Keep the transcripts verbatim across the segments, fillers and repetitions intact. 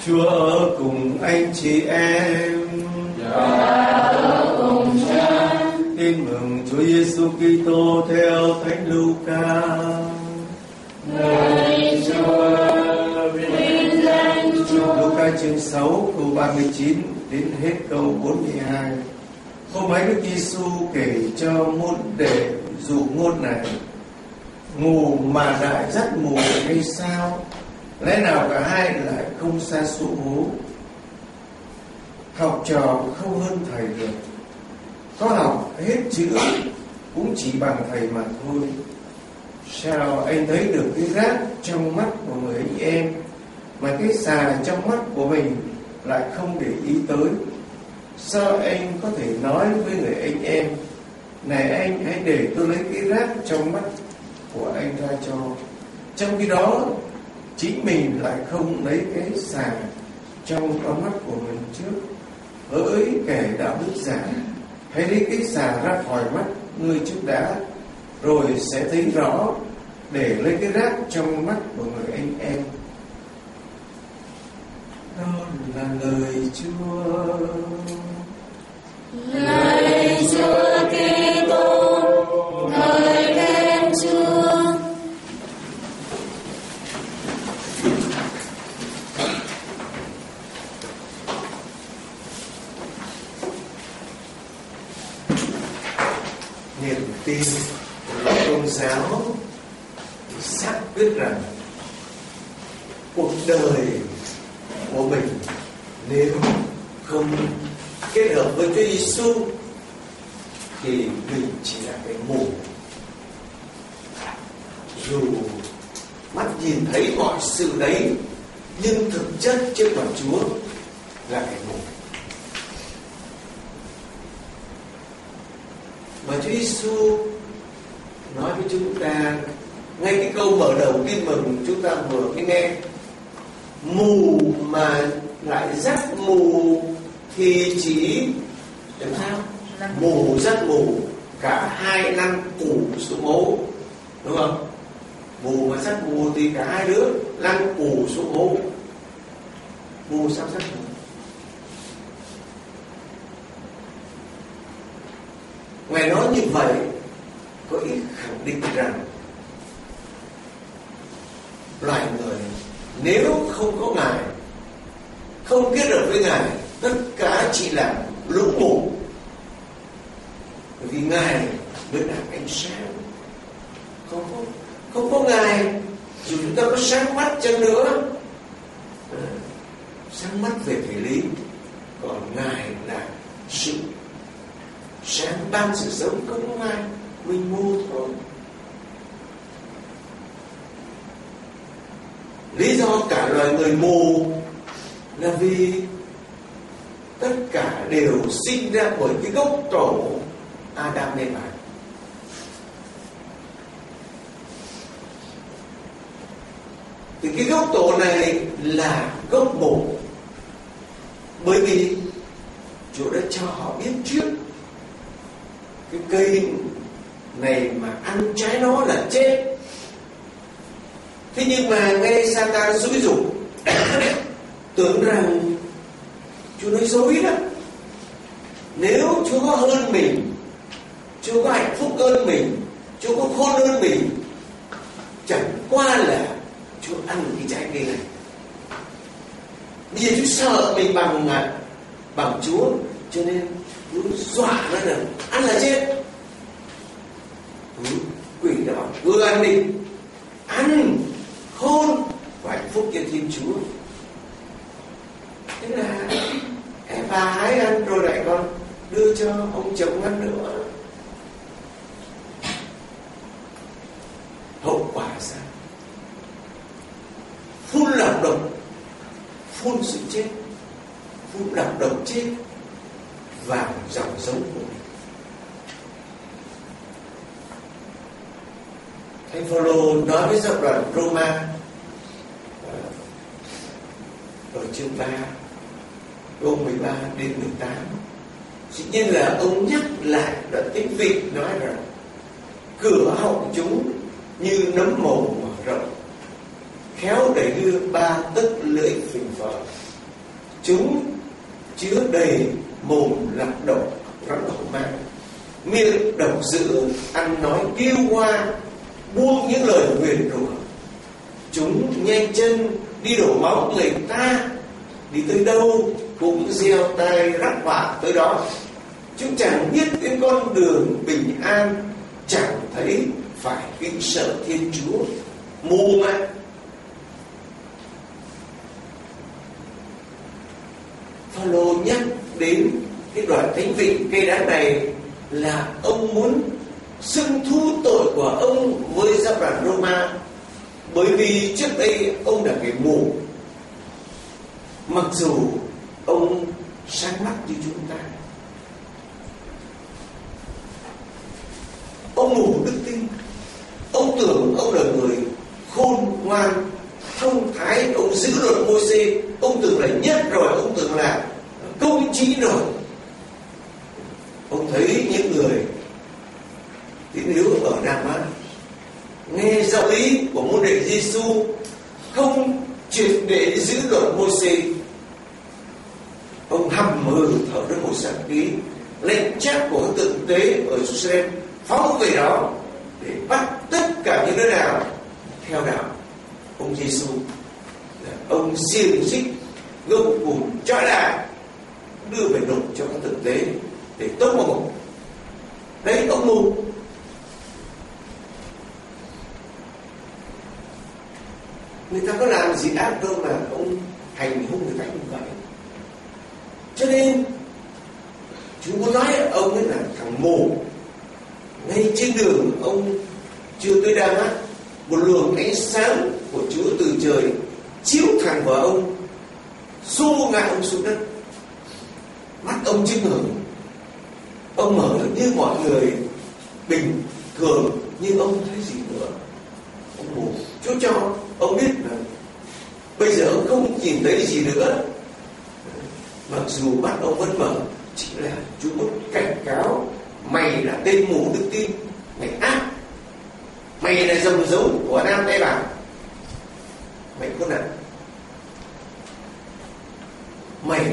Chúa ở cùng anh chị em. Và ở cùng cha. Tin mừng Chúa Giêsu Kitô theo Thánh Luca. Lạy Chúa, vinh danh Chúa. Luca chương sáu câu ba mươi chín đến hết câu bốn mươi hai. Hôm ấy Đức Giêsu kể cho môn đệ dụ ngôn này: Mù mà lại dắt mù hay sao? Lẽ nào cả hai lại không sa sút hố? Học trò không hơn thầy được, có học hết chữ cũng chỉ bằng thầy mà thôi. Sao anh thấy được cái rác trong mắt của người anh em mà cái xà trong mắt của mình lại không để ý tới? Sao anh có thể nói với người anh em: Này anh, hãy để tôi lấy cái rác trong mắt của anh ra cho, trong khi đó chính mình lại không lấy cái xà trong con mắt của mình trước? Hỡi kẻ đạo đức giả, hãy lấy cái xà ra khỏi mắt ngươi trước đã, rồi sẽ thấy rõ để lấy cái rác trong mắt của người anh em. Đó là lời Chúa. Lạy Chúa Kitô, ngợi khen Chúa. Niềm tin của Công giáo xác quyết rằng cuộc đời của mình nếu không kết hợp với Chúa Giêsu thì mình chỉ là cái mù. Dù mắt nhìn thấy mọi sự đấy, nhưng thực chất trước mặt Chúa là cái mù. Mà Chúa Giêsu nói với chúng ta ngay cái câu mở đầu tin mừng chúng ta vừa mới nghe: mù mà lại dắt mù thì chỉ làm sao? Mù dắt mù, cả hai lăn củ xuống hố, đúng không? Mù mà dắt mù thì cả hai đứa lăn củ xuống hố. Mù sao dắt mù? Ngài nói như vậy có ý khẳng định rằng loài người nếu không có Ngài, không kết hợp với Ngài, tất cả chỉ là lũ mù. Bởi vì Ngài mới là ánh sáng. Không có, không có Ngài, dù chúng ta có sáng mắt chăng nữa, à, sáng mắt về thể lý, còn Ngài là sự sáng ban sự sống. Không có Ngài, mình ngu thôi. Lý do cả loài người mù là vì tất cả đều sinh ra bởi cái gốc tổ Adam Eva. Thì cái gốc tổ này là gốc mù, bởi vì Chúa đã cho họ biết trước cái cây này mà ăn trái nó là chết. Thế nhưng mà nghe Satan xúi giục, tưởng rằng Chúa nói dối đó. Nếu Chúa có hơn mình, Chúa có hạnh phúc hơn mình, Chúa có khôn hơn mình, chẳng qua là Chúa ăn cái trái cây này. Bây giờ Chúa sợ mình bằng bằng Chúa, cho nên Chúa dọa nó là ăn là chết. Ừ, quỷ đã bảo cứ ăn đi, ăn khôn và hạnh phúc cho Thiên Chúa. Thế là em bà hãy ăn rồi lại còn đưa cho ông chồng ăn nữa. Hậu quả sao? Phun lọc độc, phun sự chết, phun lọc độc chết vào dòng giống của mình. Thánh Phaolô nói với giáo đoàn Roma ở chương ba câu mười ba đến mười tám, dĩ nhiên là ông nhắc lại đoạn tiếng Việt nói rằng cửa họng chúng như nấm mồ mở rộng, khéo đẩy đưa ba tấc lưỡi phình phờ. chúng chứa đầy mồm lạc độc rắn hổ mang, miệng độc dữ, ăn nói kiêu hoa, buông những lời nguyền rủa. Chúng nhanh chân đi đổ máu người ta, đi tới đâu cũng gieo tai rắc họa tới đó. Chúng chẳng biết đến con đường bình an, chẳng thấy phải kính sợ Thiên Chúa. Mù mà. Phaolô nhắc đến cái đoạn thánh vị cây đá này là ông muốn xưng thu tội của ông với giáp đoàn Roma, bởi vì trước đây ông là kẻ mù, mặc dù ông sáng mắt như chúng ta. Ông mù đức tin, ông tưởng ông là người khôn ngoan thông thái, ông giữ luật Mô-xê, ông tưởng là nhất rồi, ông tưởng là công chính rồi. Ông thấy những người tín hữu ở Đa-mát nghe giáo lý của môn đệ Giêsu không triệt để giữ luật Mô-xê, ông hầm hừ thở ra một sáng ký lệnh trác của tượng tế ở Jerusalem phóng về đó để bắt tất cả những đứa nào theo đạo ông Giêsu. Ông xiềng xích gông cùm trói lại đưa về nộp cho các tượng tế để tống vào ngục. Đấy, ông mù. Người ta có làm gì ác đâu mà ông hành hung người ta như vậy. Cho nên chúng muốn nói ông ấy là thằng mù. Ngay trên đường ông chưa tới Đa-mát, một luồng ánh sáng của Chúa từ trời chiếu thẳng vào ông, xô ngã ông xuống đất. Mắt ông chưng hửng, ông mở như mọi người bình thường, nhưng ông thấy gì nữa. Ông mù. Chúa cho ông biết là bây giờ ông không nhìn thấy gì nữa. Mặc dù mắt ông vẫn mở, chỉ là Chúa muốn cảnh cáo mày là tên mù đức tin, mày ác, mày là dòng giống của Nam Tây Bảo, mày có nặng, mày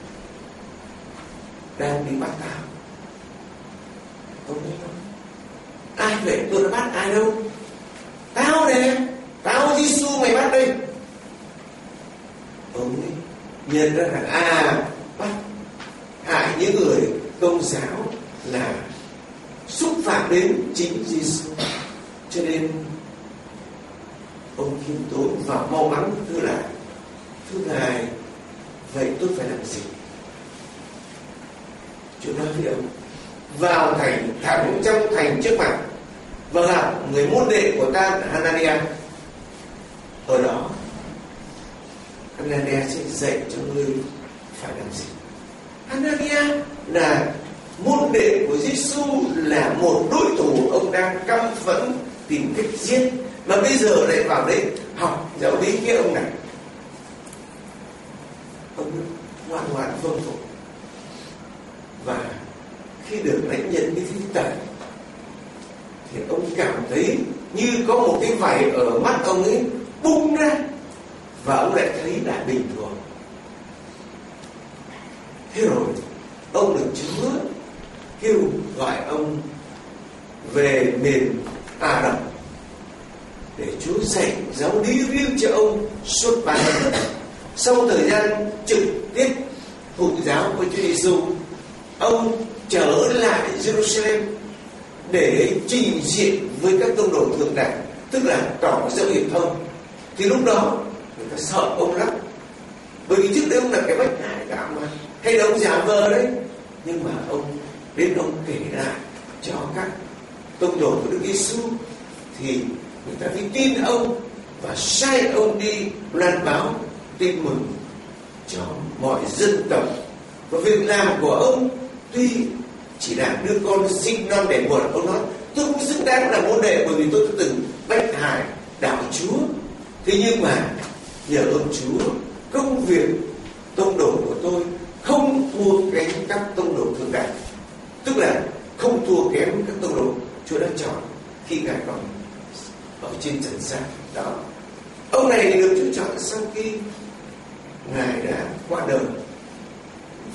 đang đi bắt tao. Tôi nói không, ai vậy? Tôi đã bắt ai đâu? Tao nè, tao Giêsu mày bắt đây. Ông ấy nhận ra rằng à, bắt hại những người Công giáo là xúc phạm đến chính Giêsu. Cho nên ông khiêm tốn và mau mắn thưa lại: thưa Ngài, vậy tôi phải làm gì? Chúa nói với ông: vào thành, thẳng trong thành trước mặt và gặp người môn đệ của ta Hanania. Ở đó Hanania sẽ dạy cho ngươi phải làm gì. Hanania là môn đệ của Giêsu, là một đối thủ ông đang căm phẫn tìm cách giết, mà bây giờ lại vào đây học giáo lý cái ông này. Ông ngoan ngoãn vâng phục, và khi được lãnh nhận cái thánh tẩy thì ông cảm thấy như có một cái vảy ở mắt ông ấy bung ra, và ông lại thấy là bình thường. Thế rồi ông được Chúa kêu gọi ông về miền Ả Rập để Chúa dạy giáo lý riêng cho ông suốt ba năm. Sau thời gian trực tiếp thụ giáo với Chúa Giêsu, ông trở lại Jerusalem để trình diện với các tông đồ thượng đẳng, tức là tỏ dấu hiệp thông. Thì lúc đó người ta sợ ông lắm, bởi vì trước đây ông là cái bách hại cả mà, hay là ông giả vờ đấy. Nhưng mà ông đến ông kể lại cho các tông đồ của Đức Giêsu thì người ta mới tin ông và sai ông đi loan báo tin mừng cho mọi dân tộc. Và việc làm của ông tuy chỉ là đứa con sinh non đẻ muộn, ông nói tôi cũng xứng đáng là môn đệ, bởi vì tôi đã từng bách hại đạo Chúa. Thế nhưng mà nhờ ơn Chúa, công việc tông đồ của tôi không thua kém các tông đồ thượng đẳng, tức là không thua kém các tông đồ Chúa đã chọn khi Ngài còn ở trên trần gian. Đó, ông này được Chúa chọn sau khi Ngài đã qua đời.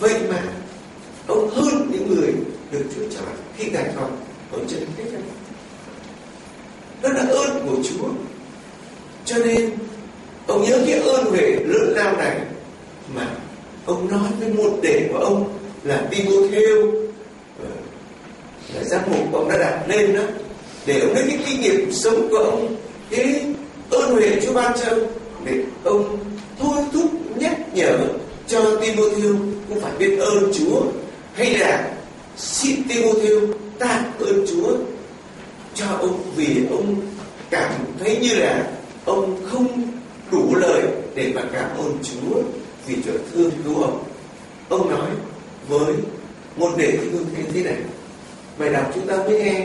Vậy mà ông hơn những người được Chúa chọn khi Ngài còn ở trên thế gian. Đó là ơn của Chúa. Cho nên ông nhớ cái ơn huệ lớn lao này mà ông nói với môn đệ của ông là Timotheo, là giám mục ông đã đặt lên đó, để ông lấy cái kinh nghiệm sống của ông, cái ơn huệ Chúa ban cho ông, để ông thôi thúc nhắc nhở cho Timotheo cũng phải biết ơn Chúa, hay là xin Timotheo tạ ơn Chúa cho ông, vì ông cảm thấy như là ông không đủ lời để mà cảm ơn Chúa vì Chúa thương cứu ông. Ông nói với môn đệ Timotheo thế này, bài đọc chúng ta mới nghe: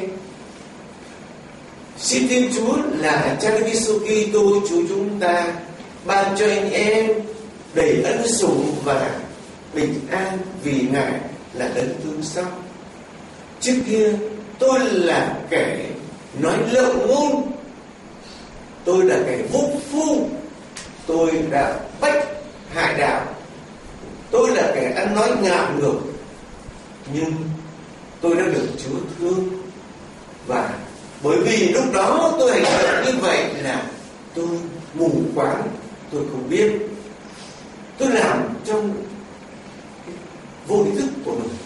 xin Thiên Chúa là Cha Đức Giêsu Kitô Chúa chúng ta ban cho anh em đầy ân sủng và bình an, vì Ngài là đấng thương xót. Trước kia tôi là kẻ nói lộng ngôn, tôi là kẻ vô phu, tôi đã bách hại đạo, tôi là kẻ ăn nói ngạo ngược, nhưng tôi đã được Chúa thương. Và bởi vì lúc đó tôi hành động như vậy là tôi mù quáng, tôi không biết, tôi làm trong vô ý thức của mình.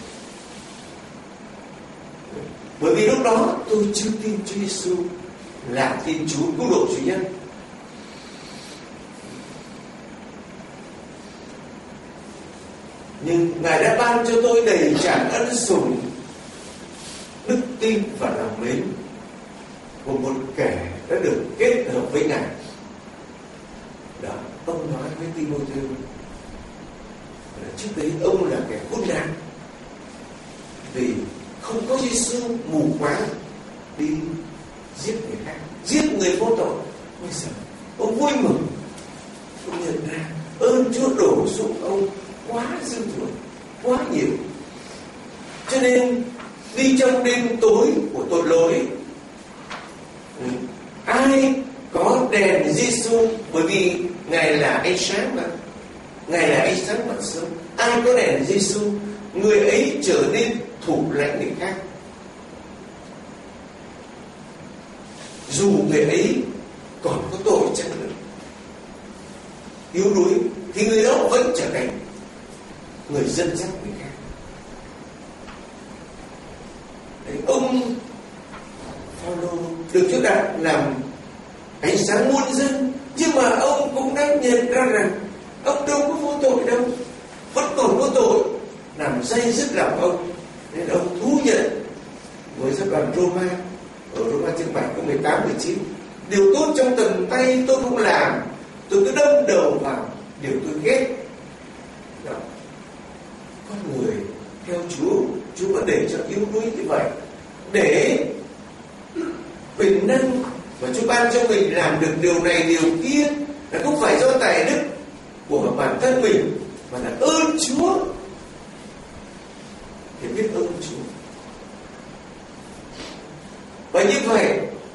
Bởi vì lúc đó tôi chưa tin Chúa Giêsu là Thiên Chúa cứu độ duy nhất. Nhưng Ngài đã ban cho tôi đầy tràn ân sủng, đức tin và lòng mến của một kẻ đã được kết hợp với Ngài. Đó, ông nói với Timotheo là trước đấy ông là kẻ khốn nạn, vì không có Giêsu mù quáng đi giết người khác, giết người vô tội. Bây giờ ông vui mừng, ông nhận ra ơn Chúa đổ xuống ông quá dư thừa, quá nhiều. Cho nên đi trong đêm tối của tội lỗi, ai có đèn Giêsu, bởi vì Ngài là ánh sáng mà, Ngài là ánh sáng mặt sớm, ai có đèn Giêsu, người ấy trở nên thủ lãnh người khác. Dù người ấy còn có tội chăng nữa, yếu đuối, thì người đó vẫn trở thành người dẫn dắt người khác. Đấy, ông Phaolô được Chúa đặt làm ánh sáng muôn dân, nhưng mà ông cũng đã nhận ra rằng ông đâu có vô tội đâu, vẫn còn vô tội làm day dứt lòng ông, nên ông thú nhận với giáo đoàn Roma ở Roma chương bảy câu mười tám mười chín: điều tốt trong tầm tay tôi không làm, tôi cứ đâm đầu vào điều tôi ghét. Đó. Con người theo Chúa, Chúa vẫn để cho yếu đuối như vậy, để bình năng và Chúa ban cho mình làm được điều này điều kia là không phải do tài đức của bản thân mình, mà là ơn Chúa. Thì biết ơn Chúa. Và như vậy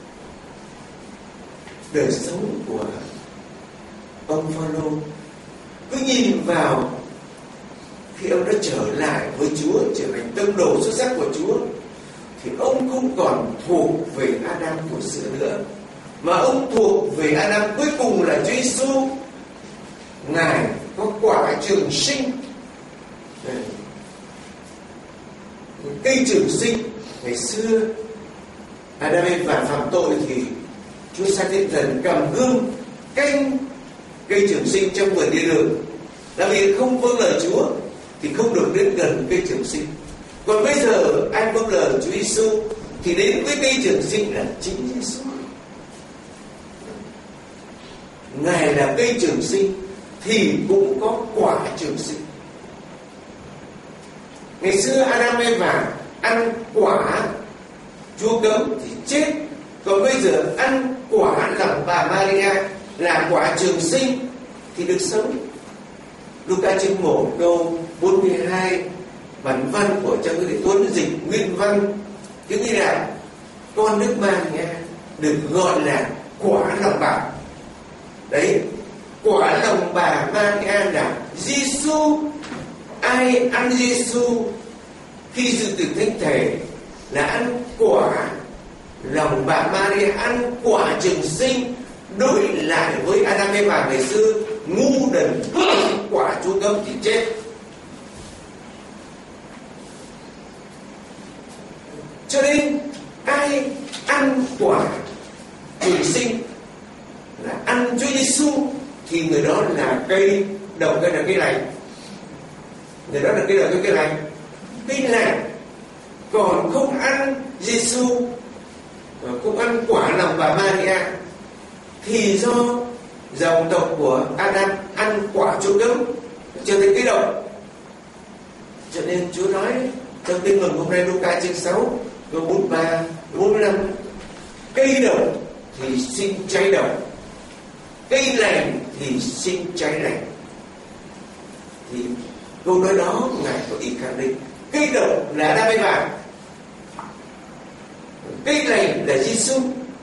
đời sống của ông Phaolô cứ nhìn vào khi ông đã trở lại với Chúa, trở thành tông đồ xuất sắc của Chúa, thì ông không còn thuộc về Adam của xưa nữa, mà ông thuộc về Adam cuối cùng là Chúa Giêsu. Ngài có quả trường sinh, cây trường sinh. Ngày xưa Adam và phạm tội thì Chúa sai thiên thần cầm gươm canh cây trường sinh trong vườn địa đường, là vì không vâng lời Chúa thì không được đến gần cây trường sinh. Còn bây giờ ai vâng lời Chúa Giêsu thì đến với cây trường sinh là chính Giêsu. Ngài là cây trường sinh thì cũng có quả trường sinh. Ngày xưa Adam và ăn quả Chúa cấm thì chết, còn bây giờ ăn quả lòng bà Maria là quả trường sinh thì được sống. Luca chương một câu bốn mươi hai, bản văn của cha Nguyễn Thị Tuấn dịch nguyên văn cứ như là con Đức Maria được gọi là quả lòng bà. Đấy, quả lòng bà Maria là Giêsu ai ăn Giêsu khi dự tiệc thánh thể là ăn quả lòng bà Maria, ăn quả trường sinh, đối lại với Adam Eva ngày xưa ngu đần quả Chúa cấm thì chết. Cho nên ai ăn quả trường sinh là ăn Chúa Giêsu thì người đó là cây đậu, cây là cây lành, người đó là cây đậu, cây cây lành, cây lành. Còn không ăn Giêsu, không ăn quả lòng bà Maria thì do dòng tộc của Adam ăn quả Chúa cấm trở thành cây đậu. Cho nên Chúa nói trong Tin Mừng hôm nay Luca chương sáu câu bốn mươi ba bốn mươi lăm, cây đậu thì sinh trái đậu, cây lành thì sinh trái lành. Thì câu nói đó Ngài có ý khẳng định cây đậu là Adam Eva, cây lành là Giêsu.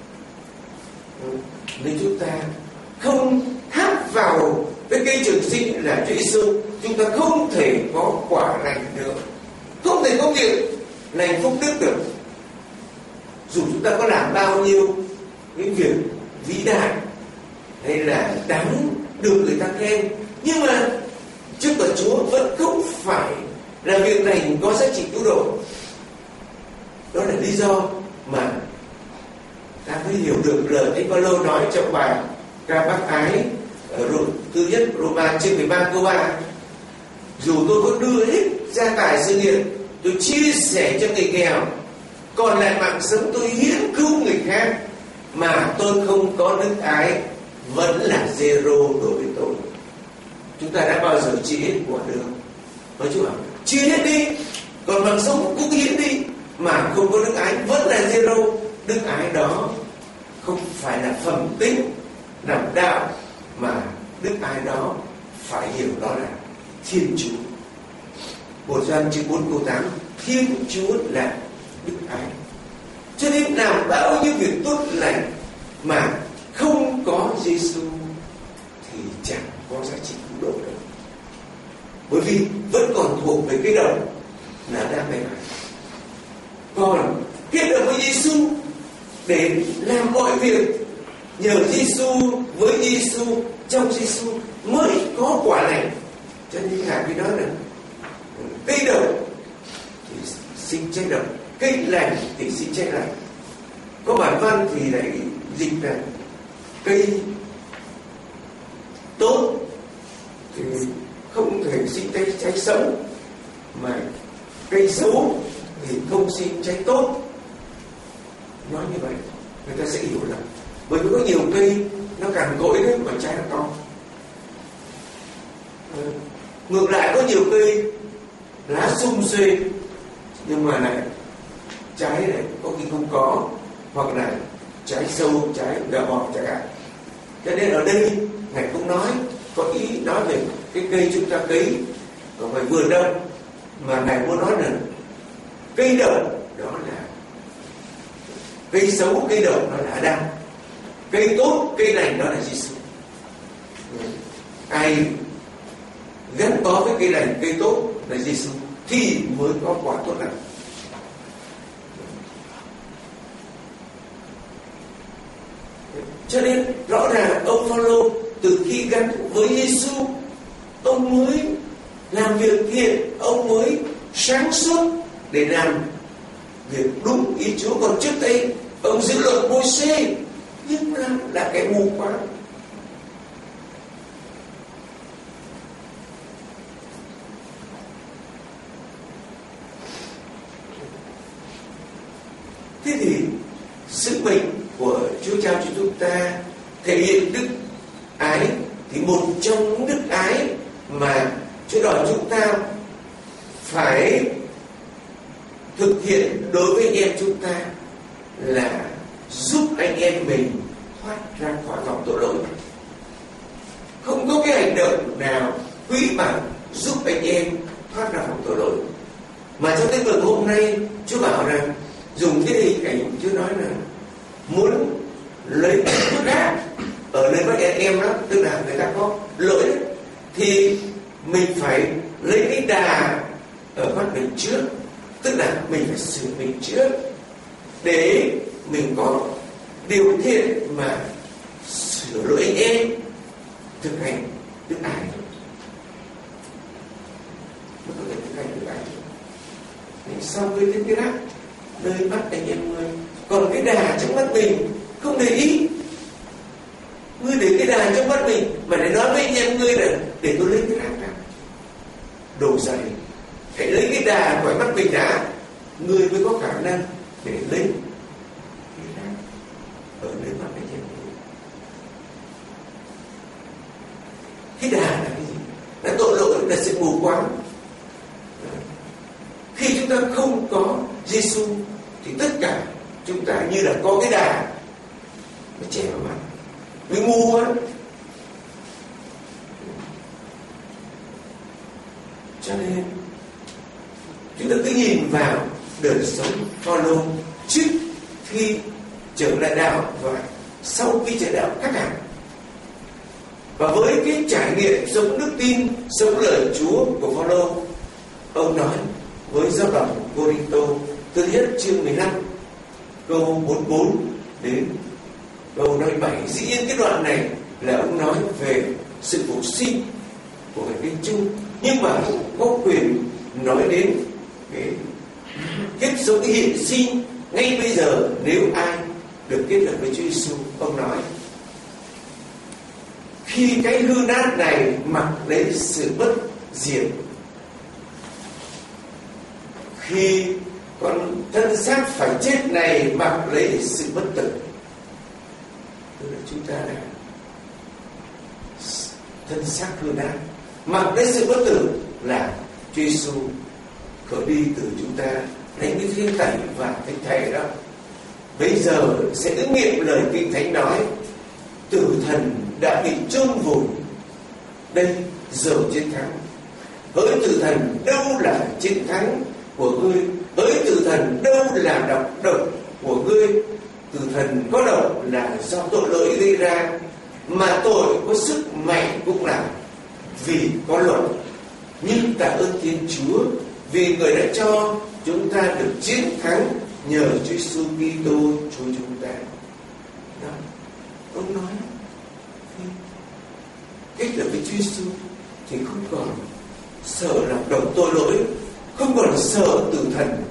Nếu chúng ta không tháp vào cái cây trường sinh là Chúa Giêsu, chúng ta không thể có quả lành được, không thể có việc lành phúc đức được. Dù chúng ta có làm bao nhiêu những việc vĩ đại hay là đáng được người ta khen, nhưng mà trước mặt Chúa vẫn không phải là việc lành có giá trị cứu độ. Đó là lý do mà ta mới hiểu được lời Thánh Phaolô nói trong bài ca bác ái ở thứ nhất Roma chương mười ba câu ba: dù tôi có đưa hết gia tài sự nghiệp, tôi chia sẻ cho người nghèo, còn lại mạng sống tôi hiến cứu người khác, mà tôi không có đức ái, vẫn là zero đối với tôi. Chúng ta đã bao giờ chia hết của được? Nói chung là chia hết đi, còn mạng sống cũng hiến đi, mà không có đức ái vẫn là zero. Đức ái đó không phải là phẩm tính làm đạo, mà đức ái đó phải hiểu đó là Thiên Chúa. Một Gioan chương bốn câu tám: Thiên Chúa là đức ái. Cho nên làm bao nhiêu việc tốt lành mà không có Giêsu thì chẳng có giá trị cứu độ đâu, bởi vì vẫn còn thuộc về cái đầu là đang bề ngoài. Còn kết hợp với Giêsu để làm mọi việc nhờ Giêsu, với Giêsu, trong Giêsu mới có quả lành. Cho nên là cái đó là cây đậu thì sinh trái đậu, cây lành thì sinh trái lành. Có bản văn thì lại dịch là cây tốt thì không thể sinh trái, trái xấu, mà cây xấu thì không sinh trái tốt. Nói như vậy người ta sẽ hiểu là bởi vì có nhiều cây nó cằn cỗi đấy mà trái nó to. Ngược lại có nhiều cây lá sum xuê nhưng mà lại trái này có khi không có, hoặc là trái sâu, trái gà bọt chẳng hạn. Cho nên ở đây Ngài cũng nói, có ý nói về cái cây chúng ta cấy ở ngoài vườn đâu, mà Ngài muốn nói là cây đậu đó là cây xấu, cây đậu đó là Adam, cây tốt, cây lành đó là Giêsu. Ai gắn bó với cây lành, cây tốt là Giêsu thì mới có quả tốt lành. Cho nên rõ ràng ông Phaolô từ khi gắn với Giêsu, ông mới làm việc thiện, ông mới sáng suốt để làm việc đúng ý Chúa. Còn trước đây ông giữ luật Môi-se nhưng là, là kẻ mù quáng. Thế thì sứ mệnh của Chúa trao cho chúng ta thể hiện đức ái, thì một trong những đức ái mà Chúa đòi chúng ta phải thực hiện đối với anh em chúng ta là giúp anh em mình thoát ra khỏi vòng tội lỗi. Không có cái hành động nào quý bằng giúp anh em thoát ra vòng tội lỗi. Mà trong Tin Mừng hôm nay Chúa bảo rằng dùng cái hình ảnh, Chúa nói là muốn lấy thuốc gác ở nơi các anh em đó, tức là người ta có lỗi thì mình phải lấy cái đà ở mắt mình trước, tức là mình phải sửa mình trước để mình có điều kiện mà sửa lỗi anh em, thực hành đức ái, mới có thể thực hành đức ái. Sau với đến cái rác nơi mắt anh em ngươi, còn cái đà trong mắt mình không để ý. Ngươi để cái đà trong mắt mình mà để nói với anh em ngươi là để tôi lấy cái rác ra. Đồ dày, hãy lấy cái đà khỏi mắt mình đã, ngươi mới có khả năng để lấy cái rác ở nơi mắt anh em ngươi. Cái đà là cái gì? Là tội lỗi, là sự mù quáng. Khi chúng ta không có Giêsu thì tất cả chúng ta như là có cái đà nó che vào mắt, mới ngu quá. Cho nên chúng ta cứ nhìn vào đời sống Phaolô trước khi trở lại đạo và sau khi trở đạo khác hẳn. Và với cái trải nghiệm sống đức tin, sống lời Chúa của Phaolô, ông nói với giáo đoàn Cô-rinh-tô thứ nhất chương mười lăm câu bốn mươi bốn đến câu năm mươi bảy. Dĩ nhiên cái đoạn này là ông nói về sự phục sinh của người tin chung, nhưng mà cũng có quyền nói đến cái kiếp sống hiện sinh ngay bây giờ nếu ai được kết hợp với Chúa Giêsu. Ông nói khi cái hư nát này mặc lấy sự bất diệt, khi con thân xác phải chết này mặc lấy sự bất tử, tức là chúng ta là thân xác hư nát, mặc lấy sự bất tử là Chúa Giêsu khởi đi từ chúng ta, lấy cái thiên tẩy và thánh thể đó. Bây giờ sẽ ứng nghiệm lời Kinh Thánh nói: tử thần đã bị chôn vùi, đây giờ chiến thắng. Hỡi tử thần, đâu là chiến thắng của ngươi? Hỡi tử thần, đâu là độc độc của ngươi? Tử thần có độc là do tội lỗi gây ra, mà tội có sức mạnh cũng là vì có luật. Nhưng tạ ơn Thiên Chúa vì người đã cho chúng ta được chiến thắng nhờ Chúa Giêsu Kitô Chúa chúng ta. Đó, ông nói kết hợp với Chúa Giêsu thì không còn sợ làm độc tội lỗi, không còn sợ tử thần,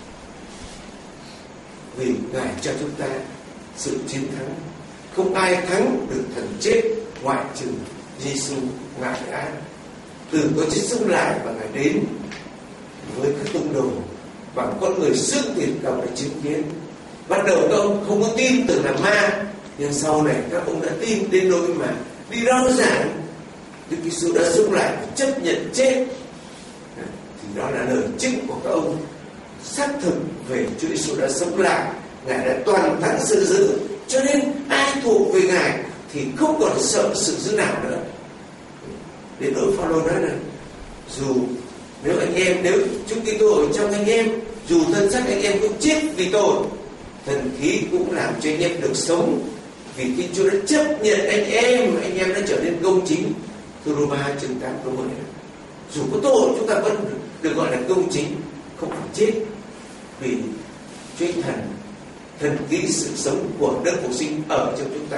vì Ngài cho chúng ta sự chiến thắng. Không ai thắng được thần chết ngoại trừ Giêsu. Ngài đã từ có chết sống lại và Ngài đến với các tông đồ bằng con người xương thịt đầu để chứng kiến. Ban đầu các ông không có tin tưởng là ma, nhưng sau này các ông đã tin đến nỗi mà đi rao giảng Đức Giêsu đã sống lại và chấp nhận chết. Thì đó là lời chứng của các ông xác thực về Chúa Giêsu đã sống lại, Ngài đã toàn thắng sự dữ. Cho nên ai thuộc về Ngài thì không còn sợ sự dữ nào nữa. Đến nỗi Phaolô nói là dù nếu anh em, nếu chúng Kitô ở trong anh em, dù thân xác anh em cũng chết vì tôi, thần khí cũng làm cho anh em được sống, vì khi Chúa đã chấp nhận anh em, anh em đã trở nên công chính. Thư Roma chương tám câu mười. Dù có tội chúng ta vẫn được, được gọi là công chính, không phải chết, vì Chúa Thần thần khí sự sống của Đức Phục Sinh ở trong chúng ta.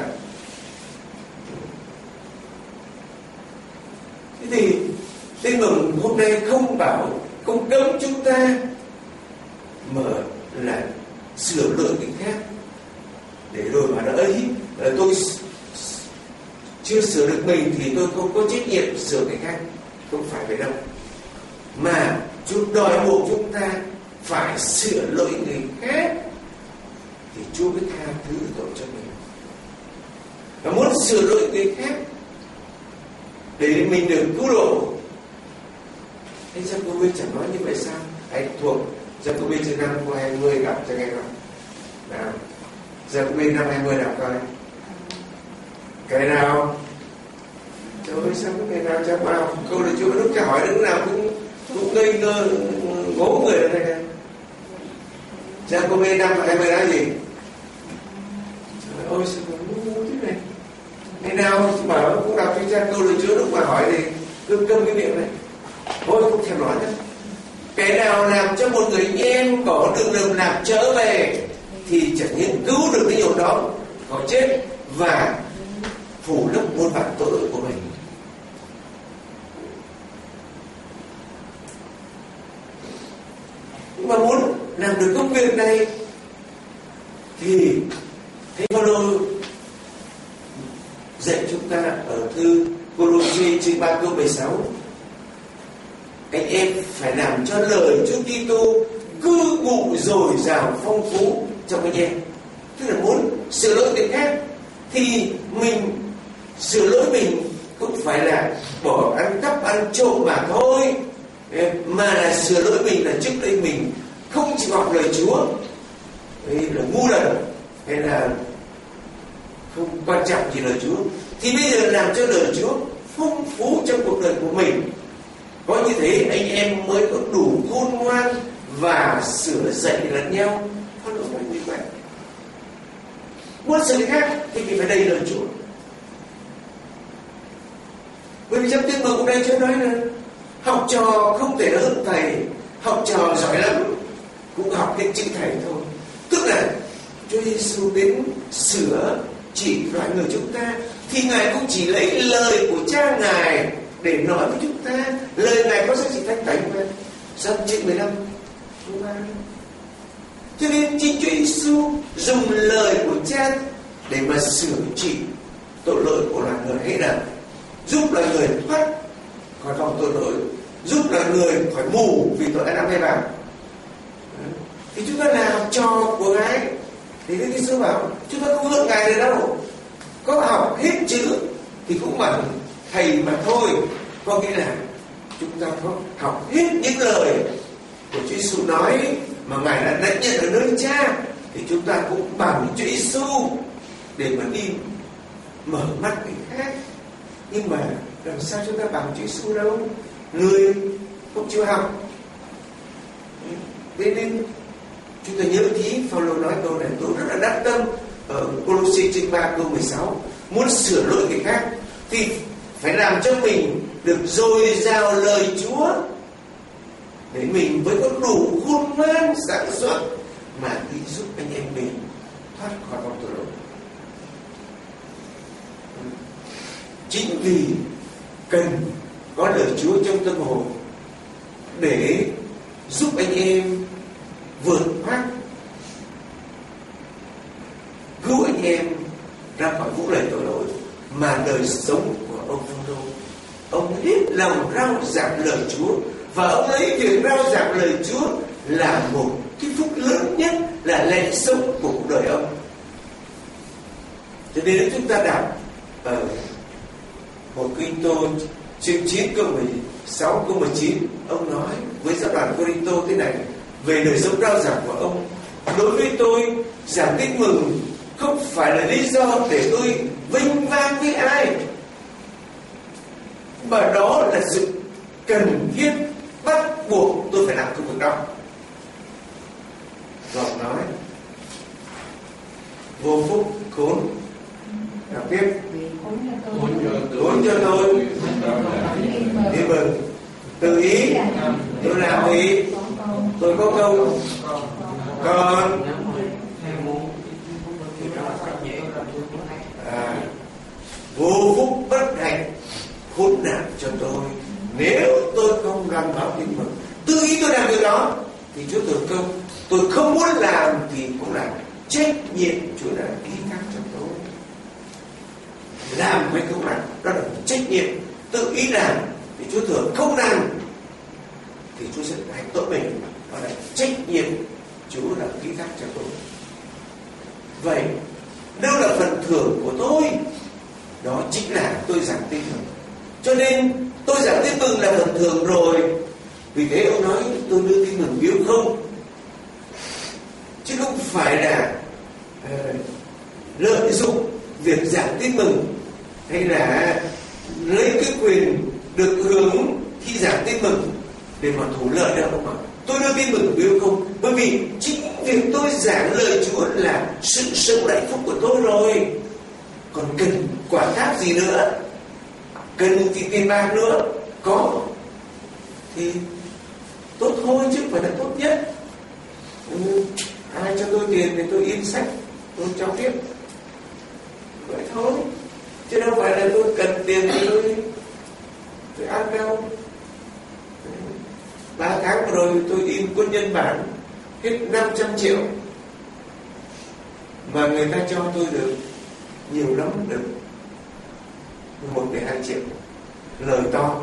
Thế thì Tin mừng hôm nay không bảo, không cấm chúng ta mà là sửa lỗi người khác, để rồi mà nó ấy là tôi chưa sửa được mình thì tôi không có trách nhiệm sửa người khác. Không phải vậy đâu, mà Chúa đòi buộc chúng ta phải sửa lỗi người khác thì Chúa mới tha thứ tội cho mình. Và muốn sửa lỗi người khác để mình được cứu độ. Thế Giăng-cô-bê chẳng nói như vậy sao? Hãy thuộc Giăng-cô-bê chương năm câu hai mươi đọc cho nghe không? Nào, Giăng-cô-bê năm hai mươi đọc coi. Cái nào? Trời ơi, sao có ngày nào chẳng vào? Câu này Chúa lúc cho hỏi lúc nào cũng cũng ngây ngơ ngố người ở đây này. Giăng-cô-bê năm hai mươi nói gì? Trời ơi, sao mà ngu thế này? Ngày nào bảo cũng đọc cho cha câu lời Chúa lúc mà hỏi thì cứ câm cái miệng này. Thôi không thèm nói nữa. Cái nào làm cho một người anh em có đường đường làm trở về thì chẳng những cứu được cái hồn đó khỏi chết và phủ lấp muôn vàn tội lỗi của mình. Nhưng mà muốn làm được công việc này thì Thánh Phaolô dạy chúng ta ở thư Cô-lô-xê chương ba câu mười sáu, anh em phải làm cho lời Chúa Kitô cư ngụ dồi dào phong phú trong anh em. Tức là muốn sửa lỗi người khác thì mình sửa lỗi mình cũng phải là bỏ ăn cắp ăn trộm mà thôi, mà là sửa lỗi mình là trước đây mình không chịu học lời Chúa, hay là ngu lần, hay là không quan trọng gì lời Chúa, thì bây giờ làm cho lời Chúa phong phú trong cuộc đời của mình. Có như thế anh em mới có đủ khôn ngoan và sửa dạy lẫn nhau. Con nói như vậy. Muốn sửa người khác thì mình phải đầy lời Chúa. Bởi vì trong Tin Mừng hôm nay Chúa nói là học trò không thể hơn thầy, học trò giỏi lắm cũng học đến chữ thầy thôi. Tức là Chúa Giêsu đến sửa chỉ loại người chúng ta thì Ngài cũng chỉ lấy lời của Cha Ngài để nói với chúng ta. Lời Ngài có giá trị thánh thánh mà. Giăng chương mười lăm câu ba. Cho nên chính Chúa Giêsu dùng lời của Cha để mà sửa chỉ tội lỗi của loài người, hay là giúp loài người thoát khỏi vòng tội lỗi, giúp loài người khỏi mù vì tội Adam hay vào. Thì chúng ta là học trò của Ngài. Thì Đức Giêsu bảo chúng ta không hơn Ngài được đâu. Có học hết chữ thì cũng bằng thầy mà thôi. Có nghĩa là chúng ta có học hết những lời của Chúa Giêsu nói mà Ngài đã lãnh nhận ở nơi Cha, thì chúng ta cũng bằng Chúa Giêsu để mà đi mở mắt người khác. Nhưng mà làm sao chúng ta bằng Chúa Giêsu đâu? Người không chịu học. Thế nên chúng ta nhớ kỹ Phaolô nói câu này tôi rất là đắc tâm ở Cô-lô-xê chương ba câu mười sáu. Muốn sửa lỗi người khác thì phải làm cho mình được dồi dào lời Chúa để mình mới có đủ khôn ngoan sáng suốt mà đi giúp anh em mình thoát khỏi vòng tội lỗi. Chính vì cần có lời Chúa trong tâm hồn để giúp anh em vượt thoát, cứu anh em ra khỏi vũ lầy tội lỗi, mà đời sống của ông Phaolô, ông hết lòng rao giảng lời Chúa, và ông lấy việc rao giảng lời Chúa là một cái phúc lớn nhất, là lẽ sống của cuộc đời ông. Cho nên chúng ta đọc ở một Cô-rinh-tô chương chín câu mười sáu câu mười chín, ông nói với giáo đoàn Cô-rinh-tô thế này về đời sống rao giảng của ông: đối với tôi, giảng tin mừng không phải là lý do để tôi vinh vang với ai, mà đó là sự cần thiết bắt buộc tôi phải làm công việc đó. Rồi nói vô phúc khốn, đọc tiếp, khốn cho tôi đi mừng tự ý tôi làm ý tôi có công, còn à, vô phúc bất hạnh khốn nạn cho tôi nếu tôi không làm báo tin mừng. Tự ý tôi làm việc đó thì Chúa tưởng công, tôi không muốn làm thì cũng là trách nhiệm Chúa đã ký thác cho tôi. Làm hay không làm đó là trách nhiệm. Tự ý làm thì Chúa tưởng, không làm thì Chúa sẽ hạnh tội mình, đó là trách nhiệm Chúa đã ký thác cho tôi. Vậy đâu là phần thưởng của tôi? Đó chính là tôi giảng tin mừng. Cho nên tôi giảng tin mừng là phần thưởng rồi. Vì thế ông nói tôi đưa tin mừng biếu không, chứ không phải là uh, lợi dụng việc giảng tin mừng, hay là lấy cái quyền được hưởng khi giảng tin mừng để mà thủ lợi đâu mà. Tôi đưa tin mừng biếu không, bởi vì chính việc tôi giảng lời Chúa là sự sống hạnh phúc của tôi rồi. Còn cần quả tháp gì nữa, cần thì tiền bạc nữa có, thì tốt thôi chứ không phải là tốt nhất. Ừ, ai cho tôi tiền thì tôi in sách, tôi cho tiếp, vậy thôi, chứ đâu phải là tôi cần tiền thì tôi tôi ăn đâu. Ba tháng vừa rồi tôi in quân nhân bản hết năm trăm triệu, mà người ta cho tôi được nhiều lắm, được một phẩy hai triệu, lời to.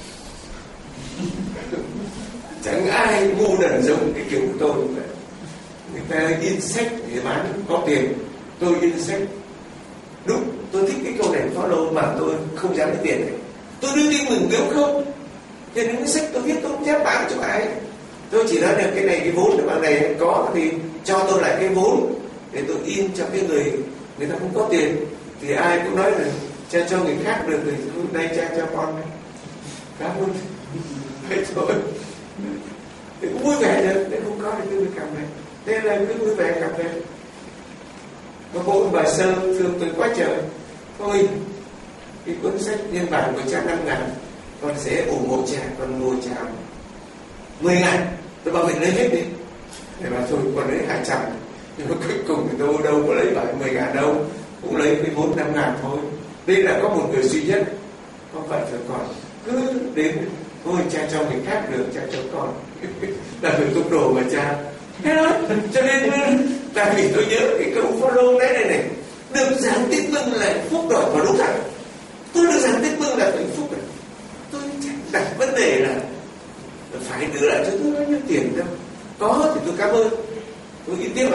Chẳng ai ngu đần giống cái kiểu của tôi. Người ta in sách để bán có tiền, tôi in sách. Đúng, tôi thích cái câu này follow mà tôi không dám lấy tiền này. Tôi đưa tin mừng nếu không, cho nên cái sách tôi viết tôi không dám bán cho ai. Tôi chỉ nói là cái này cái vốn của bạn này có thì cho tôi lại cái vốn để tôi in cho cái người người ta không có tiền. Thì ai cũng nói là cha cho người khác được thì hôm nay cha cho con này. Cảm ơn. Thế thôi. Thì cũng vui vẻ được, nếu không có thì tôi mới cầm này. Thế là cứ vui vẻ cầm này. Có bộ bà Sơ thương tôi quá trời. Thôi, cái cuốn sách nhân bản của cha năm ngàn, con sẽ ủng hộ cha, con mua cha mười ngàn. Tôi bảo mình lấy hết đi. Để bảo thôi, con lấy hai trăm. Nhưng mà cuối cùng thì tôi đâu có lấy bảy mươi ngàn đâu, cũng lấy cái vốn năm ngàn thôi. Đây là có một người duy nhất. Không phải rồi còn cứ đến thôi cha cho người khác được, cha cho con. Là người tục đồ mà cha. Thế đó, cho nên tại vì tôi nhớ cái câu follow đấy này này, được giảng tin mừng là hạnh phúc rồi, và đúng thật. Tôi được giảng tin mừng là hạnh phúc rồi. Tôi chẳng đặt vấn đề là phải đưa lại cho tôi bao nhiêu tiền đâu. Có thì tôi cảm ơn, tôi in tiếp ạ.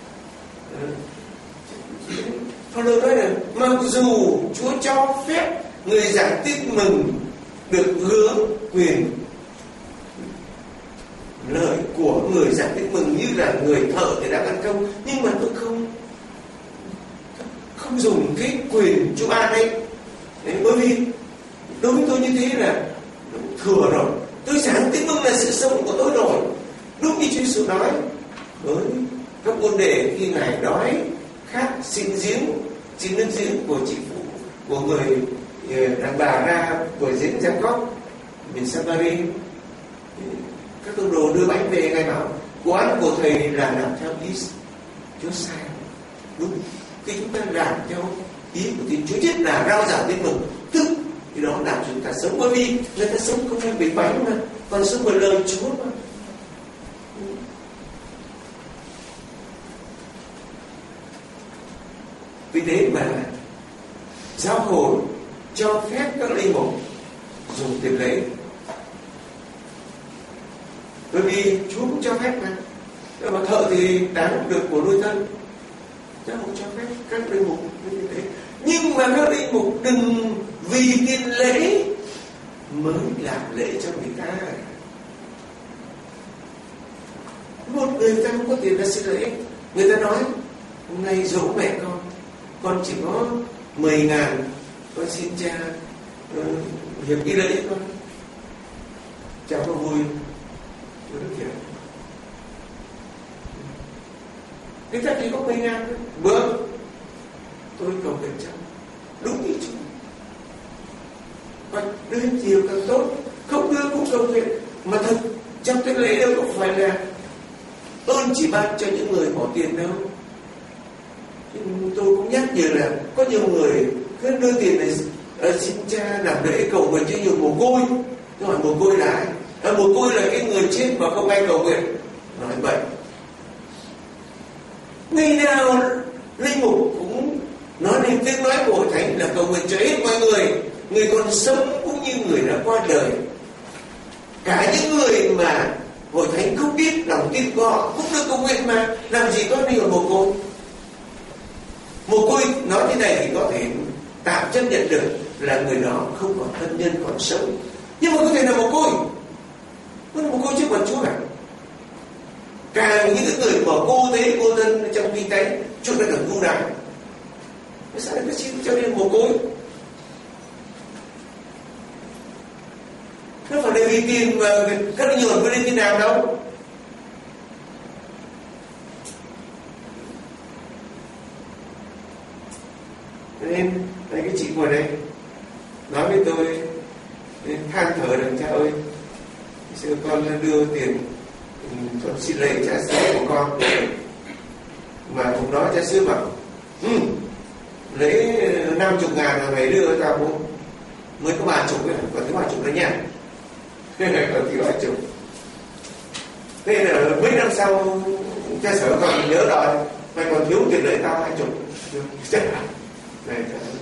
Follow nói là mặc dù Chúa cho phép người giảng tin mừng được hưởng quyền lợi của người giảng tin mừng như là người thợ thì đã ăn công, nhưng mà tôi không không dùng cái quyền Chúa ban ấy. Đấy, bởi vì đối với tôi như thế là thừa rồi. Tôi giảng tin mừng là sự sống của tôi rồi. Đúng như Chúa Giêsu nói với các môn đệ khi Ngài đói khát xin giếng, xin nước giếng của chị phụ của người đàn bà ra của giếng Giang Cốc miền Samari. Các tông đồ đưa bánh về, Ngài bảo quán của thầy là làm theo ý Chúa sai. Đúng, khi chúng ta làm theo ý của Thiên Chúa nhất là rao giảng tin mừng, tức thì đó làm chúng ta sống, bởi vì người ta sống không phải bởi bánh mà còn sống bởi lời Chúa mà. Vì thế mà giáo hội cho phép các linh mục dùng tiền lễ, bởi vì Chúa cũng cho phép mà. Nhưng mà thợ thì đáng được của nuôi thân, giáo hội cho phép các linh mục như thế. Nhưng mà các linh mục đừng vì tiền lễ mới làm lễ cho người ta. Một người ta không có tiền là xin lễ. Người ta nói hôm nay giỗ mẹ con, con chỉ có mười ngàn, con xin cha uh, hiệp đi lễ con. Cha có vui với đức hiểu. Người ta chỉ có mười ngàn thôi. Bữa tôi cầu nguyện cho đúng như Chúa, và đưa nhiều càng tốt, không đưa cũng cầu nguyện. Mà thật trong cái lễ đâu có phải là ơn chỉ ban cho những người bỏ tiền đâu. Tôi cũng nhắc nhở là có nhiều người cứ đưa tiền này uh, xin cha làm lễ cầu nguyện cho nhiều mồ côi. Tôi hỏi mồ côi là ai? À, mồ côi là cái người chết mà không ai cầu nguyện. Nói vậy. Ngày nào linh mục cũng nói lên tiếng nói của hội thánh là cầu nguyện cho hết mọi người, người còn sống cũng như người đã qua đời. Cả những người mà hội thánh không biết lòng tin của họ cũng được cầu nguyện mà, làm gì có nhiều mồ côi. Mồ côi nói thế này thì có thể tạm chấp nhận được là người đó không còn thân nhân còn sống, nhưng mà có thể là mồ côi, nó là mồ côi trước mặt Chúa cả. Càng những người mà cô thế cô thân trong kinh thánh, Chúa đã được ưu đãi. Sao lại cứ xin cho nên mồ côi? Nó phải là vì tiền mà các linh hồn có lên thế nào đâu. Nên đây cái chị ngồi đây nói với tôi, than thở rằng cha ơi, Xưa con đưa tiền, con xin lễ cha xứ của con, mà hôm đó cha xứ bảo ừ, lấy năm chục ngàn là mày đưa tao cũng mới có ba chục, còn thứ ba chục đấy nha. Còn thứ ba chục. Thế là mấy năm sau cha sở còn nhớ rồi, mày còn thiếu tiền lễ tao hai chục. Chắc là này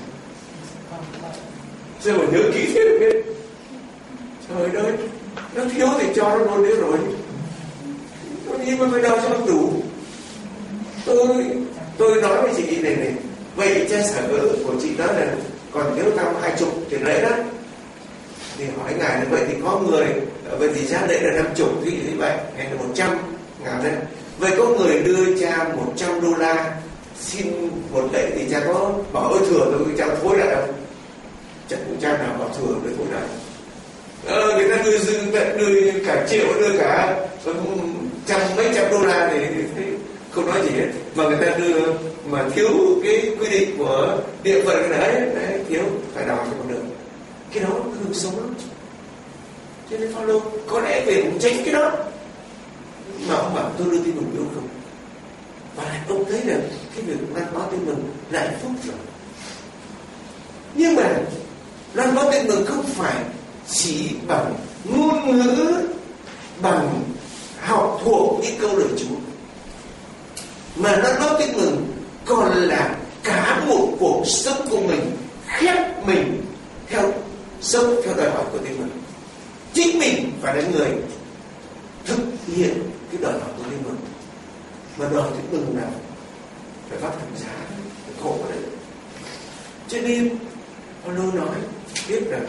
sao mà nhớ kỹ thế được biết. Trời ơi, nó thiếu thì cho nó luôn đấy rồi. Nhưng mà bây giờ cho nó đủ. Tôi tôi nói với chị này này, vậy cha sở của chị đó là còn thiếu tao hai chục tiền lễ đó. Thì hỏi ngài là vậy thì có người, vậy thì cha lễ là năm chục thì như vậy, hay là một trăm ngàn đấy. Vậy có người đưa cha một trăm đô la xin một lễ thì cha có bảo ơi thừa tôi cha thối lại đâu? Chắc cũng cha nào bảo thừa để thối lại. Ờ, người ta đưa dư đưa cả triệu, đưa cả trăm mấy trăm đô la thì, thì không nói gì hết, mà người ta đưa mà thiếu cái quy định của địa phận cái đấy, đấy thiếu phải đòi cho bằng được. Cái đó hư sống lắm. Cho nên Phaolô có lẽ về cũng tránh cái đó, mà ông bảo tôi đưa tin mừng yêu không, và lại ông thấy là cái việc loan báo tin mừng là hạnh phúc rồi. Nhưng mà loan báo tin mừng không phải chỉ bằng ngôn ngữ, bằng học thuộc những câu lời Chúa, mà loan báo tin mừng còn là cả một cuộc sống của mình, khép mình theo sống theo đòi hỏi của tin mừng. Chính mình phải là người thực hiện cái đòi hỏi của tin mừng, mà đòi tin mừng nào phải phát thẩm giá, phải khổ đấy. Cho nên Phaolô nói biết rằng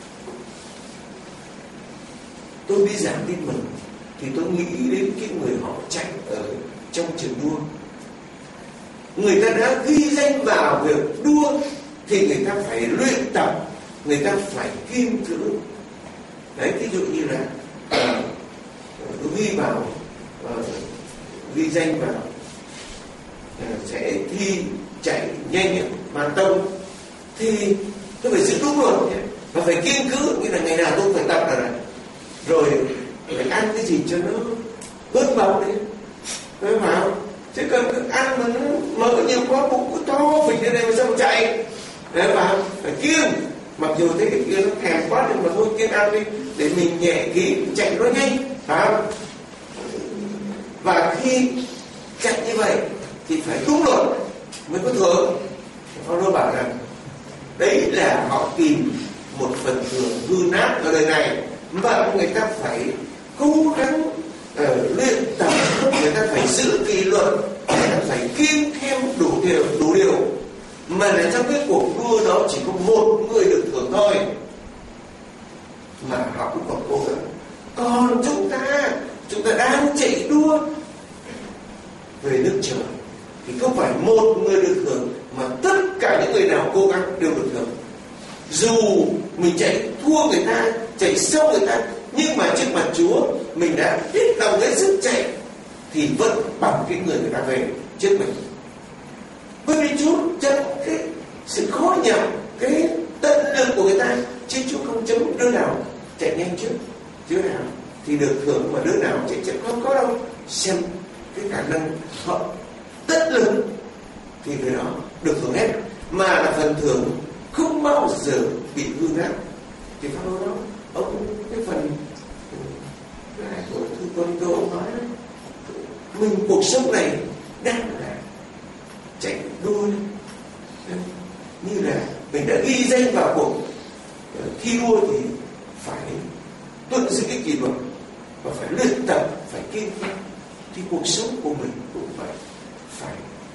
tôi đi giảng tin mừng thì tôi nghĩ đến cái người họ chạy ở trong trường đua. Người ta đã ghi danh vào việc đua thì người ta phải luyện tập, người ta phải kiên cử. Đấy, ví dụ như là uh, ghi vào uh, ghi danh vào uh, sẽ thi chạy nhanh marathon thì tôi phải giữ đúng luật và phải kiên cử, nghĩa là ngày nào tôi phải tập là này, rồi phải ăn cái gì cho nó bớt mập đấy, phải không? Chứ cần cứ ăn mà nó mỡ nhiều quá, bụng cứ to phình thế này mà sao mà chạy, đấy vào phải kiêng. Mặc dù thấy cái kia nó thèm quá nhưng mà thôi kiêng ăn đi để mình nhẹ ký chạy nó nhanh, phải không? Và khi chạy như vậy thì phải đúng luật mới có thưởng. Phaolô bảo rằng đấy là họ tìm một phần thưởng hư nát ở đời này, và người ta phải cố gắng uh, luyện tập, người ta phải giữ kỷ luật, người ta phải kiêng theo đủ điều đủ điều. Mà là trong cái cuộc đua đó chỉ có một người được thưởng thôi, mà họ cũng còn cố gắng. Còn chúng ta chúng ta đang chạy đua về nước trời thì không phải một người được thưởng, mà tất cả những người nào cố gắng đều được thưởng. Dù mình chạy thua người ta, chạy sau người ta, nhưng mà trước mặt Chúa mình đã hết lòng hết sức chạy thì vẫn bằng cái người người ta về trước mình. Bởi vì Chúa chấm cái sự khó nhọc, cái tận lực của người ta, chứ Chúa không chấm đứa nào chạy nhanh trước, đứa nào thì được thưởng mà đứa nào chạy chậm không có đâu. Xem cái khả năng họ tất lực thì người đó được thưởng hết, mà là phần thưởng không bao giờ bị hư nát. Thì Phaolô đó, ông cái phần này của thư quân tôi ông nói đấy, mình cuộc sống này đang là chạy đua như là mình đã ghi danh vào cuộc thi đua thì phải tuân giữ cái kỷ luật và phải luyện tập, phải kiên trì. Thì cuộc sống của mình cũng phải phải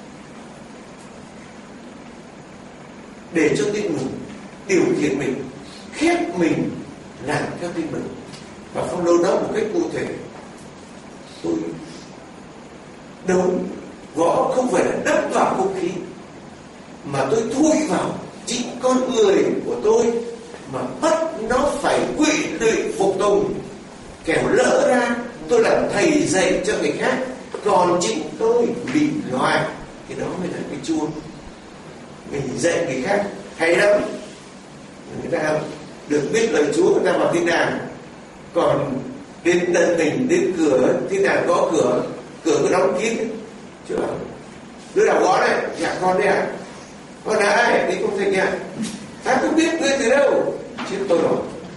để cho tin mừng điều khiển mình, khép mình làm theo tin mừng. Và Phaolô nói một cách cụ thể, tôi đấu võ không phải là đâm vào không khí, mà tôi thui vào chính con người của tôi, mà bắt nó phải quỵ lụy phục tùng, kẻo lỡ ra tôi làm thầy dạy cho người khác, còn chính tôi bị loài. Thì đó mới là cái chuông. Mình dạy người khác hay lắm, người ta được biết lời Chúa, người ta vào thiên đàng, còn đến tận mình, đến cửa, khi nào có cửa, cửa cứ đóng kín. Chứ bảo, đứa nào gõ này, dạ con đây ạ. Con là ai? Đi không thành nhà. Ta không biết ngươi từ đâu. Chết tôi rồi.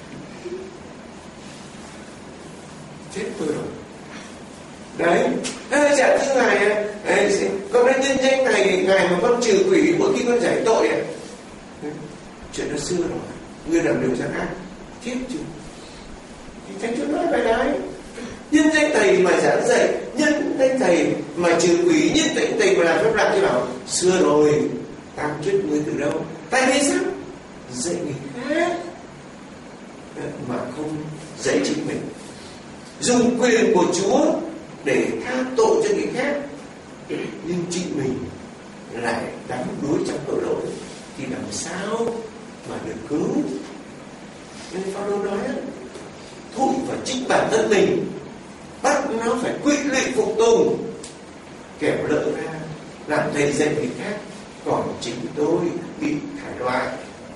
Chết tôi rồi. Đấy. Ê, dạ thưa ngài, ê, con đã nhân danh này, ngài mà con trừ quỷ mỗi khi con giải tội ạ. Chuyện nó xưa rồi. Ngươi làm điều gian ác. Chết chứ. Thánh Chúa nói bài đấy. Nhân danh thầy mà giảng dạy, nhân danh thầy mà trừ quỷ, nhân danh thầy mà làm phép lạ, thì bảo xưa rồi, ta không biết ngươi từ đâu. Tại vì sao? Dạy người khác mà không dạy chính mình. Dùng quyền của Chúa để tha tội cho người khác, nhưng chính mình lại đắm đuối trong tội lỗi, thì làm sao mà được cứu? Nên Phaolô nói thúc vào chính bản thân mình, bắt nó phải quyết liệt phục tùng, kẻo lỡ ra làm thầy dạy người khác, còn chính tôi bị thải loại.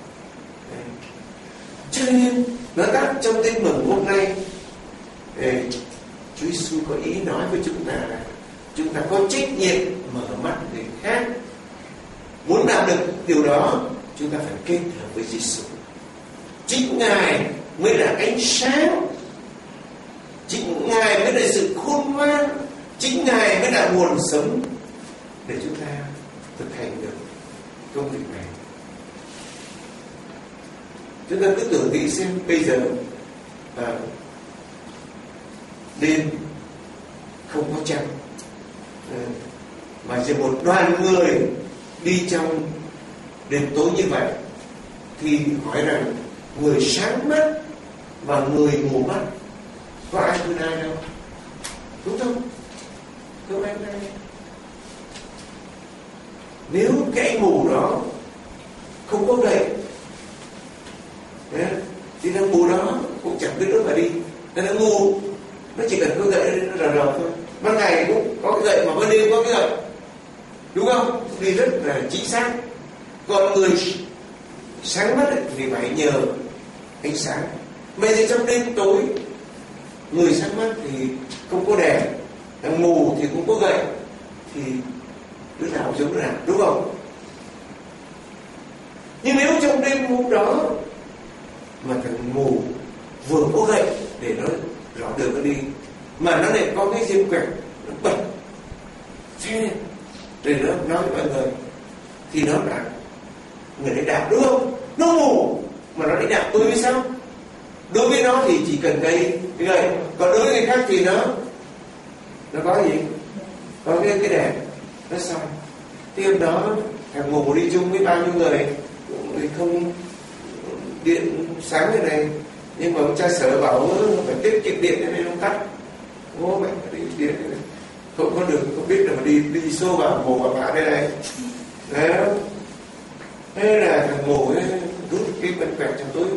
Cho nên nó tắt trong tin mừng hôm nay, Chúa Giêsu có ý nói với chúng ta là chúng ta có trách nhiệm mở mắt người khác. Muốn làm được điều đó, chúng ta phải kết hợp với Giêsu. Chính Ngài mới là ánh sáng, chính Ngài mới là sự khôn ngoan, chính Ngài mới là nguồn sống để chúng ta thực hành được công việc này. Chúng ta cứ tưởng nghĩ xem bây giờ à, đêm không có trăng, à, mà chỉ một đoàn người đi trong đêm tối như vậy, thì hỏi rằng người sáng mắt và người mù mắt có ai hơn ai đâu, đúng không? Không ai hơn ai. Nếu cái anh mù đó không có gậy, thì thằng mù đó cũng chẳng biết nữa mà đi. Nên nó ngu, nó chỉ cần có gậy nó rờ rờ thôi. Ban ngày cũng có cái gậy, mà ban đêm có cái gậy, đúng không? Đi rất là chính xác. Còn người sáng mắt ấy, thì phải nhờ ánh sáng. Bây giờ trong đêm tối, người sáng mắt thì không có đèn, thằng mù thì cũng có gậy, thì đứa nào giống đứa nào, đúng không? Nhưng nếu trong đêm hôm đó mà thằng mù vừa có gậy để nó rõ đường nó đi, mà nó lại có cái diêm quẹt nó bật xe để nó nói với mọi người, thì nó là người đánh đạo, đúng không? Nó mù mà nó đánh đạo, tôi biết sao? Đối với nó thì chỉ cần cái cái gậy, còn đối với người khác thì nó nó có gì? Có cái cái đèn, nó xong. Thì hôm đó thằng mù đi chung với bao nhiêu người thì không điện sáng thế này, nhưng mà ông cha sở bảo phải tiết kiệm điện nên ông tắt. Ô mẹ đi điện này. Không có đường, không biết là mà đi đi xô vào mù vào bả đây này. Đấy. Thế là thằng mù ấy rút cái bật quẹt trong túi.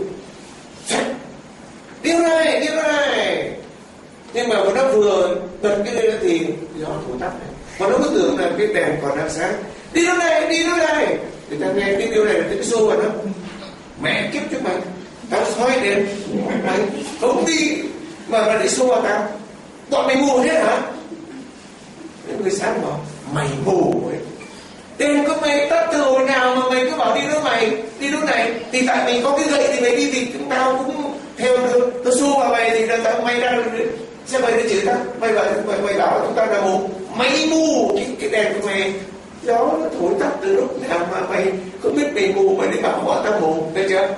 Điêu này, điêu này. Nhưng mà nó vừa bật cái đây thì gió thổi tắt này. Còn nó cứ tưởng là cái đèn còn đang sáng. Đi đâu này, đi đâu này. Người ta nghe cái điều này là cái xô vào nó. Mẹ kiếp cho mày, tao soi đèn, mày không đi mà mà để xô vào tao. Bọn mày mù hết hả? Người sáng bảo mày mù ấy. Đèn của mày tắt từ hồi nào mà mày cứ bảo đi đâu mày, đi đâu này. Thì tại mày có cái gậy thì mày đi, thì chúng tao cũng theo được. Tao xô vào mày thì tao mày ra được. Sao mày đi chửi tao? Mày bảo mày, mày bảo chúng tao là mù. Mày mù, cái, cái đèn của mày gió nó thổi tắt từ lúc nào mà mày không biết mày mù, mày đi bảo bọn tao mù, thấy chưa?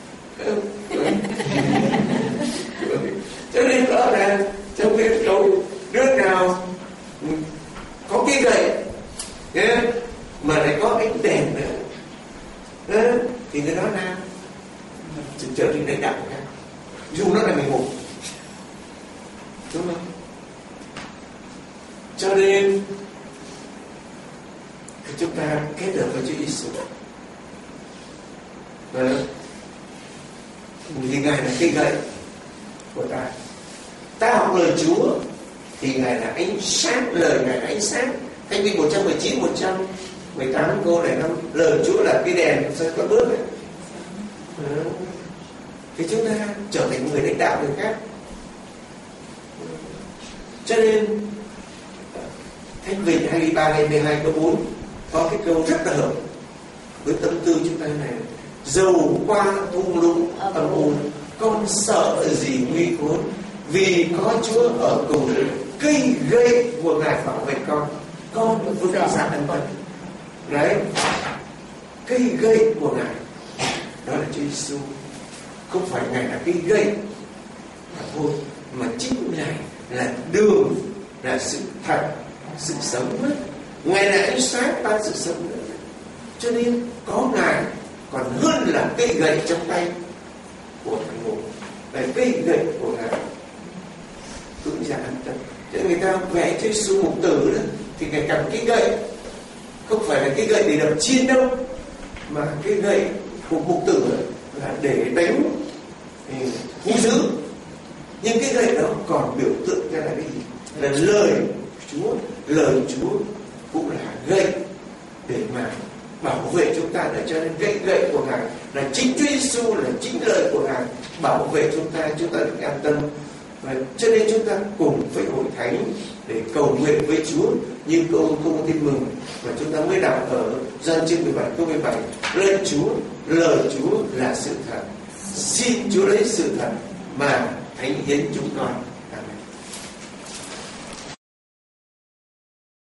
Cho nên đó là trong cái câu đứa nào có cái gậy yeah, mà lại có ánh đèn nữa yeah, thì người đó là trở thành lãnh đạo khác, dù nó là mình mù, đúng không? Cho nên chúng ta kết hợp với Chúa Giêsu, thì Ngài là cái gậy của ta. Ta học lời Chúa thì Ngài là ánh sáng, lời Ngài là ánh sáng. Thánh Kinh một trăm mười chín, một trăm mười tám câu này năm, lời Chúa là cái đèn soi con bước ấy. Thì chúng ta trở thành người lãnh đạo người khác. Cho nên Thánh Vịnh hai mươi ba hai mươi hai câu bốn có cái câu rất là hợp với tâm tư chúng ta này: dầu qua thung lũng âm u, con sợ gì nguy khốn, vì có Chúa ở cùng, cây gậy của Ngài bảo vệ con, con vững dạ an tâm. Đấy, cây gậy của Ngài đó là Chúa Giêsu. Không phải Ngài là cây gậy mà thôi, mà chính Ngài là đường, là sự thật, sự sống ấy. Ngài là ánh sáng ban sự sống nữa. Cho nên có Ngài còn hơn là cây gậy trong tay của thằng ngộ. Là cây gậy của Ngài vững dạ an tâm. Cho nên người ta vẽ Chúa Giêsu mục tử đó, thì Ngài cầm cái gậy, không phải là cái gậy để đập chiên đâu, mà cái gậy của mục tử là để đánh hung dữ. Nhưng cái gậy đó còn biểu tượng ra là cái gì? Là lời Chúa. Lời Chúa cũng là gậy để mà bảo vệ chúng ta. Để cho nên cái gậy của Ngài là chính Chúa Giêsu, là chính lời của Ngài bảo vệ chúng ta, chúng ta được an tâm. Và cho nên chúng ta cùng với hội thánh để cầu nguyện với Chúa như câu công tin mừng mà chúng ta mới đọc ở Gioan chương mười bảy câu mười bảy: lời Chúa, lời Chúa là sự thật, xin Chúa lấy sự thật mà thánh hiến chúng con.